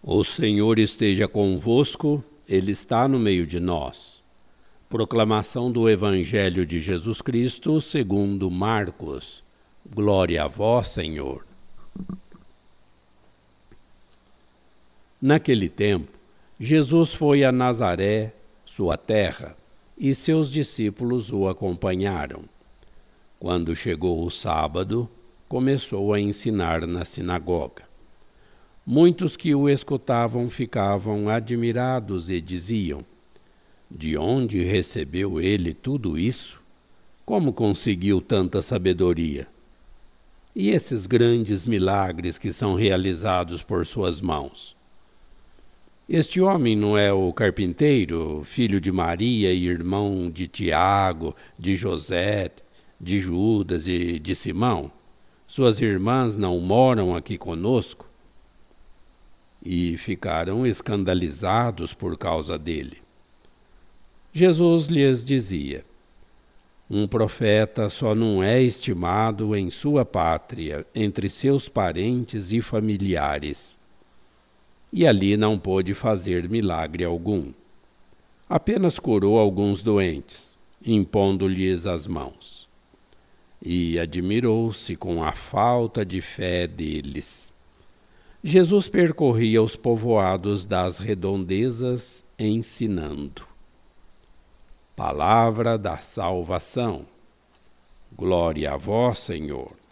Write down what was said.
O Senhor esteja convosco, Ele está no meio de nós. Proclamação do Evangelho de Jesus Cristo segundo Marcos. Glória a vós, Senhor. Naquele tempo, Jesus foi a Nazaré, sua terra, e seus discípulos o acompanharam. Quando chegou o sábado, começou a ensinar na sinagoga. Muitos que o escutavam ficavam admirados e diziam: de onde recebeu ele tudo isso? Como conseguiu tanta sabedoria? E esses grandes milagres que são realizados por suas mãos? Este homem não é o carpinteiro, filho de Maria e irmão de Tiago, de José, de Judas e de Simão? Suas irmãs não moram aqui conosco? E ficaram escandalizados por causa dele. Jesus lhes dizia: um profeta só não é estimado em sua pátria, entre seus parentes e familiares. E ali não pôde fazer milagre algum. Apenas curou alguns doentes, impondo-lhes as mãos. E admirou-se com a falta de fé deles. Jesus percorria os povoados das redondezas, ensinando. Palavra da salvação. Glória a vós, Senhor.